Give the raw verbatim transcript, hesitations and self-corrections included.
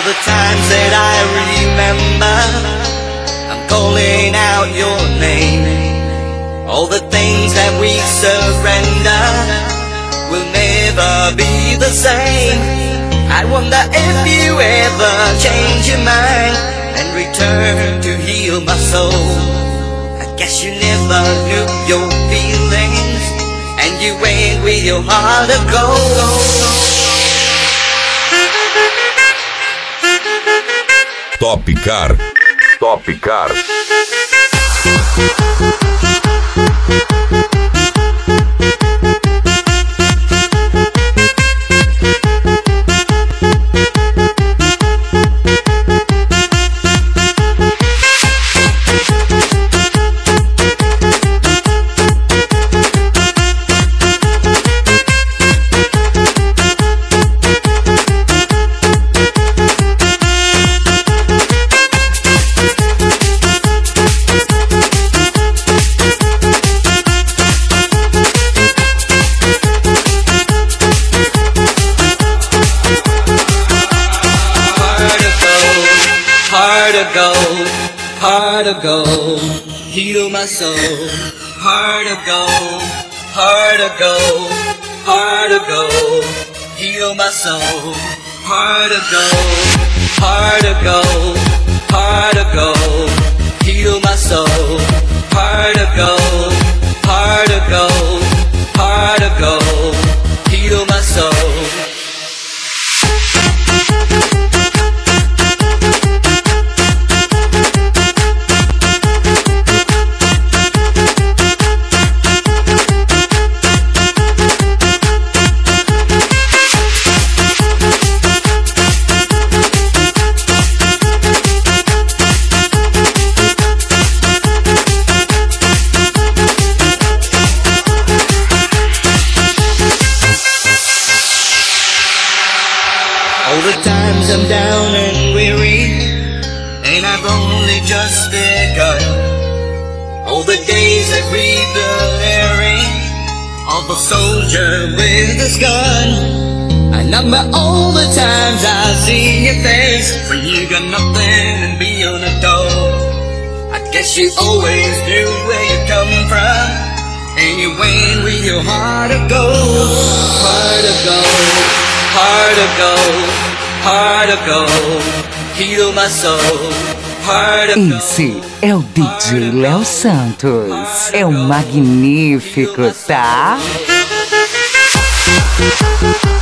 the times that I remember, I'm calling out your name. All the things that we surrender will never be the same. I wonder if you ever change your mind and return to heal my soul. I guess you never knew your feelings, and you went with your heart of gold. Top Car. Top Car. Heart of gold, heal my soul. Heart of gold, heart of gold, heart of gold, heal my soul. Heart of gold, heart of gold, heart of gold, heal my soul. Heart of gold, heart of gold, heart of gold, heal my soul. All the times I'm down and weary, and I've only just begun. All the days that breathe the weary of a soldier with his gun. I number all the times I've seen your face when you got nothing and be on a door. I guess you always knew where you come from, and you went with your heart of gold. Heart of gold, heart of gold, heart of gold, heal my soul. Heart of gold. Esse é o D J Léo Santos. É o magnífico, tá?